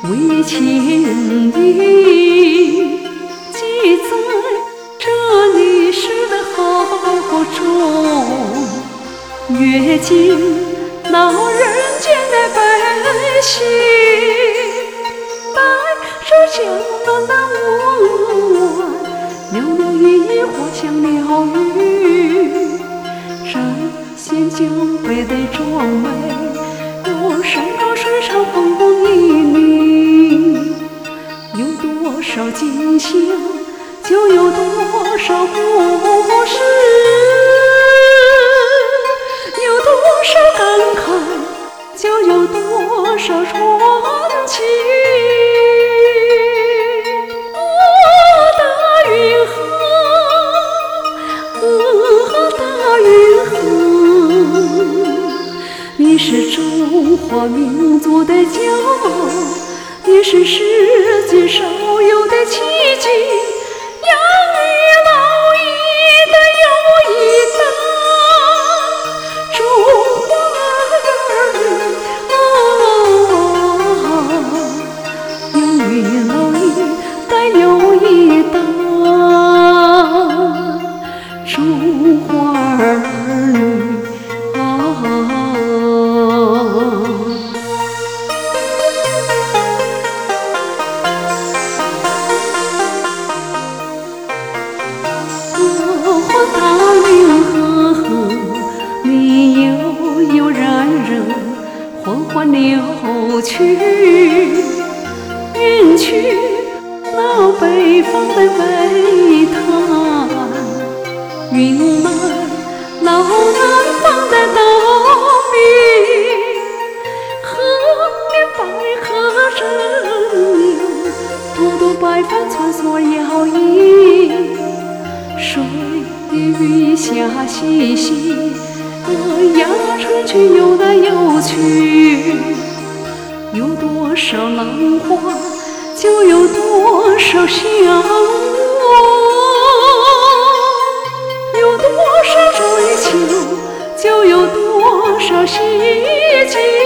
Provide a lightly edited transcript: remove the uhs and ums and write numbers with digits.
为情意记在这历史的号中，阅尽老人间的悲喜，带着江南的温婉，袅袅依依花香鸟语。针线江北的壮美，我山高水长风光旖旎。有多少今宵，就有多少故事；有多少感慨，就有多少传奇。大运河，大运河，你是中华民族的骄傲，也是世界少有的奇迹。养育老一代又一代中华儿女，养育老一代又一代中华儿女。大运河里悠悠然然，缓缓流去，运去那北方的煤炭，运来老南方的稻米。河边白鹤正牛，朵朵白帆穿梭摇曳。水雨下细细，呀春去游来游去。有多少浪花，就有多少向往；有多少追求，就有多少希冀。